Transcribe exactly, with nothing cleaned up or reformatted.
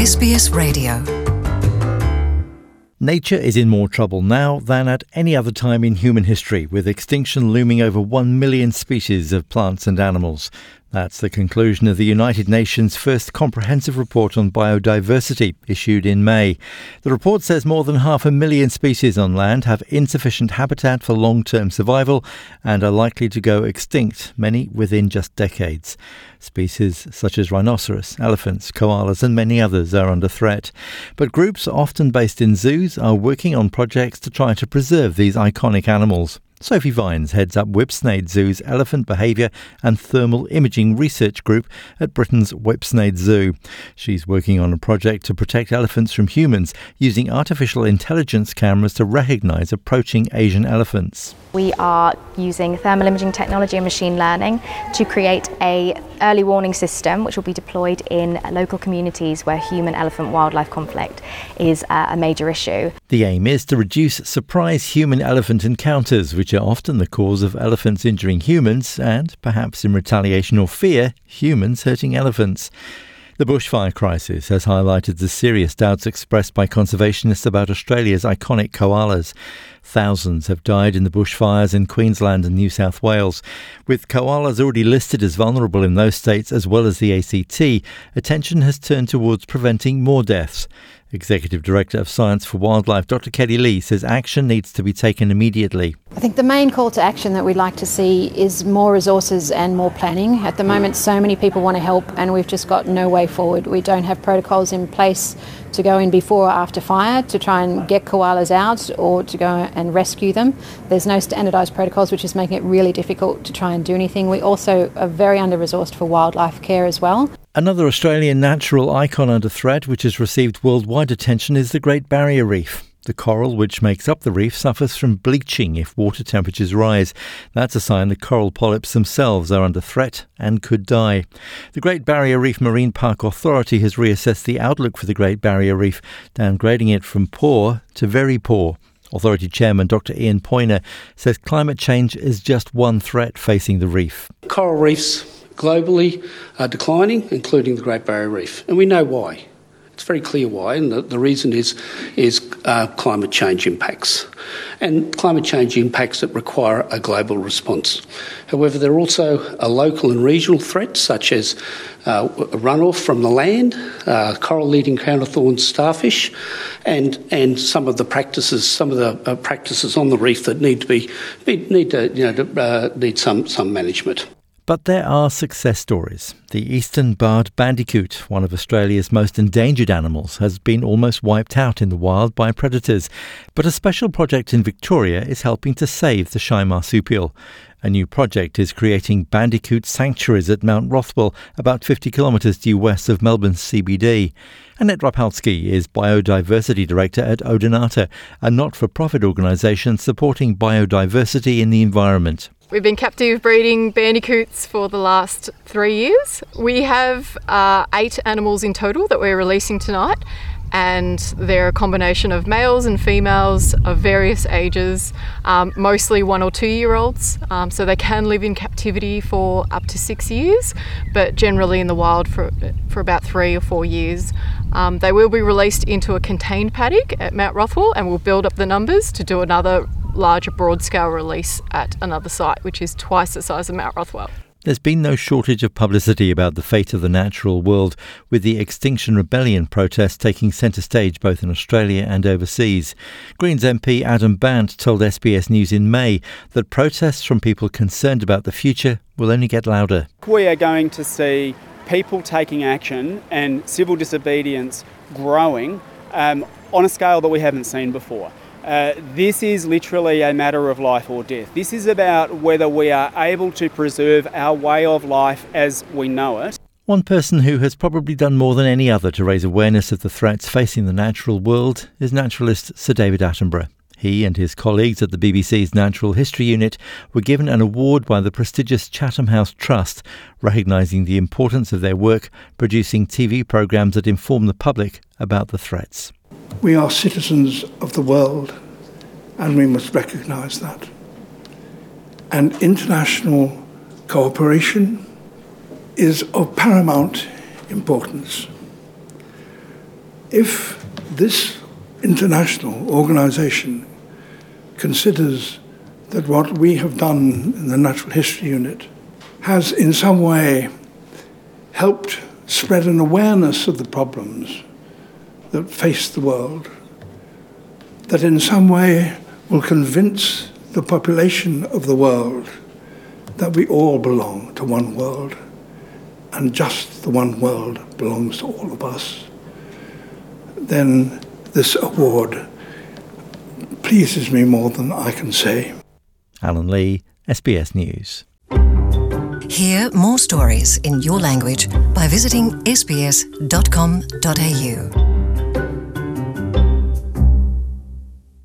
S B S Radio. Nature is in more trouble now than at any other time in human history, with extinction looming over one million species of plants and animals. That's the conclusion of the United Nations' first comprehensive report on biodiversity, issued in May. The report says more than half a million species on land have insufficient habitat for long-term survival and are likely to go extinct, many within just decades. Species such as rhinoceros, elephants, koalas and many others are under threat. But groups often based in zoos are working on projects to try to preserve these iconic animals. Sophie Vines heads up Whipsnade Zoo's Elephant Behaviour and Thermal Imaging Research Group at Britain's Whipsnade Zoo. She's working on a project to protect elephants from humans using artificial intelligence cameras to recognise approaching Asian elephants. We are using thermal imaging technology and machine learning to create a early warning system which will be deployed in local communities where human-elephant wildlife conflict is uh, a major issue. The aim is to reduce surprise human-elephant encounters, which are often the cause of elephants injuring humans and, perhaps in retaliation or fear, humans hurting elephants. The bushfire crisis has highlighted the serious doubts expressed by conservationists about Australia's iconic koalas. Thousands have died in the bushfires in Queensland and New South Wales. With koalas already listed as vulnerable in those states as well as the A C T, attention has turned towards preventing more deaths. Executive Director of Science for Wildlife, Doctor Kelly Lee, says action needs to be taken immediately. I think the main call to action that we'd like to see is more resources and more planning. At the moment, so many people want to help and we've just got no way forward. We don't have protocols in place to go in before or after fire to try and get koalas out or to go and rescue them. There's no standardised protocols, which is making it really difficult to try and do anything. We also are very under-resourced for wildlife care as well. Another Australian natural icon under threat, which has received worldwide attention, is the Great Barrier Reef. The coral which makes up the reef suffers from bleaching if water temperatures rise. That's a sign the coral polyps themselves are under threat and could die. The Great Barrier Reef Marine Park Authority has reassessed the outlook for the Great Barrier Reef, downgrading it from poor to very poor. Authority Chairman Doctor Ian Poyner says climate change is just one threat facing the reef. Coral reefs globally are declining, including the Great Barrier Reef, and we know why. It's very clear why, and the, the reason is is uh, climate change impacts, and climate change impacts that require a global response. However, there are also a local and regional threats, such as uh, runoff from the land, uh, coral-eating counterthorn starfish, and and some of the practices, some of the uh, practices on the reef that need to be, be need to you know to, uh, need some some management. But there are success stories. The eastern barred bandicoot, one of Australia's most endangered animals, has been almost wiped out in the wild by predators. But a special project in Victoria is helping to save the shy marsupial. A new project is creating bandicoot sanctuaries at Mount Rothwell, about fifty kilometres due west of Melbourne's C B D. Annette Rapalski is Biodiversity Director at Odonata, a not-for-profit organisation supporting biodiversity in the environment. We've been captive breeding bandicoots for the last three years. We have uh, eight animals in total that we're releasing tonight, and they're a combination of males and females of various ages, um, mostly one or two year olds, um, so they can live in captivity for up to six years, but generally in the wild for, for about three or four years. Um, they will be released into a contained paddock at Mount Rothwell, and we'll build up the numbers to do another larger broad-scale release at another site, which is twice the size of Mount Rothwell. There's been no shortage of publicity about the fate of the natural world, with the Extinction Rebellion protests taking centre stage both in Australia and overseas. Greens M P Adam Bandt told S B S News in May that protests from people concerned about the future will only get louder. We are going to see people taking action and civil disobedience growing um, on a scale that we haven't seen before. Uh, this is literally a matter of life or death. This is about whether we are able to preserve our way of life as we know it. One person who has probably done more than any other to raise awareness of the threats facing the natural world is naturalist Sir David Attenborough. He and his colleagues at the B B C's Natural History Unit were given an award by the prestigious Chatham House Trust, recognising the importance of their work producing T V programmes that inform the public about the threats. We are citizens of the world, and we must recognise that. And international cooperation is of paramount importance. if this international organisation considers that what we have done in the Natural History Unit has in some way helped spread an awareness of the problems that face the world, that in some way will convince the population of the world that we all belong to one world, and just the one world belongs to all of us, then this award pleases me more than I can say. Alan Lee, S B S News. Hear more stories in your language by visiting s b s dot com dot a u.